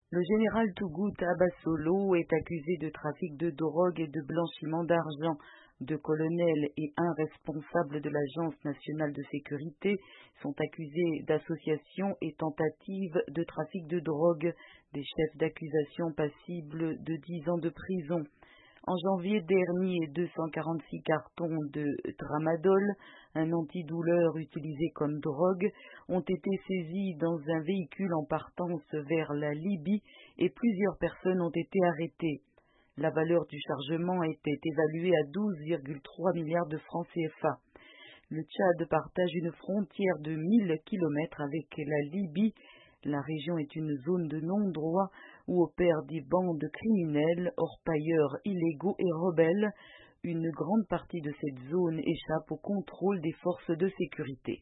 Le général Tougout Abasolo est accusé de trafic de drogue et de blanchiment d'argent. Deux colonels et un responsable de l'Agence nationale de sécurité sont accusés d'association et tentative de trafic de drogue, des chefs d'accusation passibles de 10 ans de prison. En janvier dernier, 246 cartons de tramadol, un antidouleur utilisé comme drogue, ont été saisis dans un véhicule en partance vers la Libye et plusieurs personnes ont été arrêtées. La valeur du chargement était évaluée à 12,3 milliards de francs CFA. Le Tchad partage une frontière de 1000 kilomètres avec la Libye. La région est une zone de non-droit où opèrent des bandes criminelles, orpailleurs illégaux et rebelles. Une grande partie de cette zone échappe au contrôle des forces de sécurité.